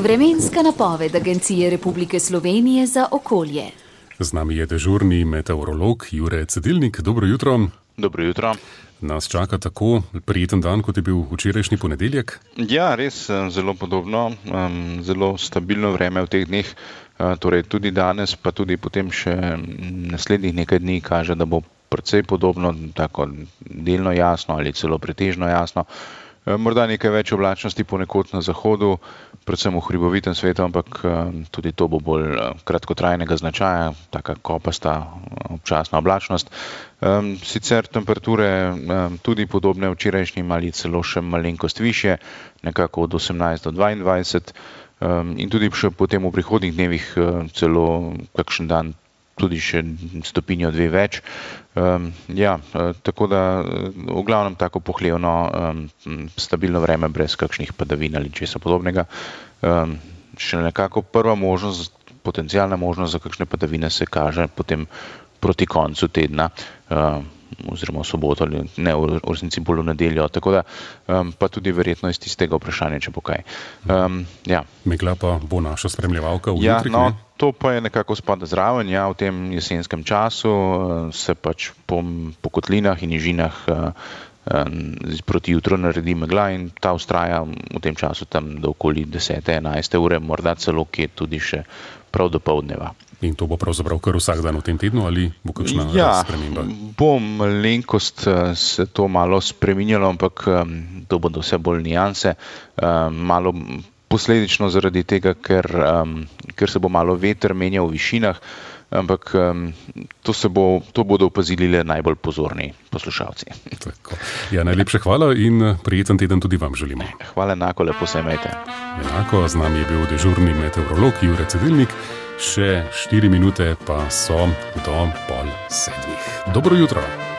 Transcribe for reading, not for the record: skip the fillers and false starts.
Vremenska napoved Agencije Republike Slovenije za okolje. Z nami je dežurni meteorolog Jure Cedilnik. Dobro jutro. Dobro jutro. Nas čaka tako prijeten dan, kot je bil včerajšnji ponedeljek? Ja, res zelo podobno. Zelo stabilno vreme v teh dneh. Torej tudi danes, pa tudi potem še naslednjih nekaj dni kaže, da bo precej podobno, tako delno jasno ali celo pretežno jasno. Morda nekaj več oblačnosti ponekod na zahodu, predvsem v hribovitem svetu, ampak tudi to bo bolj kratkotrajnega značaja, taka kopasta občasna oblačnost. Sicer temperature tudi podobne včerajšnjim ali celo še malenkost višje, nekako od 18 do 22 in tudi še potem v prihodnjih dnevih celo kakšen dan tudi še stopinjo dve več. Tako da v glavnem tako pohlevno, stabilno vreme brez kakšnih padavin ali česa podobnega. Še nekako prva možnost, potencialna možnost za kakšne padavine se kaže potem proti koncu tedna, oziroma v soboto, ne v resnici bolj v nedeljo, tako da pa tudi verjetno iz tistega vprašanja, če bo kaj. Megla pa bo naša spremljevalka v jutrih, ne? To pa je nekako spada zraven, v tem jesenskem času se pač po kotlinah in nižinah proti jutru naredi megla in ta vztraja v tem času tam do okoli 10-11 ure, morda celo kje tudi še prav do poldneva. In to bo pravzaprav kar vsak dan v tem tednu ali bo kakšna sprememba? Bo malenkost se to malo spreminjalo, ampak to bodo vse bolj nianse. Malo posledično zaradi tega, ker se bo malo veter menjal v višinah, ampak to bodo opazili le najbolj pozorni poslušalci. Tako. Najlepša hvala in prijeten teden tudi vam želimo. Hvala enako, lepo se imejte. Enako, z nami je bil dežurni meteorolog Jure Cedilnik. Še 4 minute pa so do 6:30. Dobro jutro.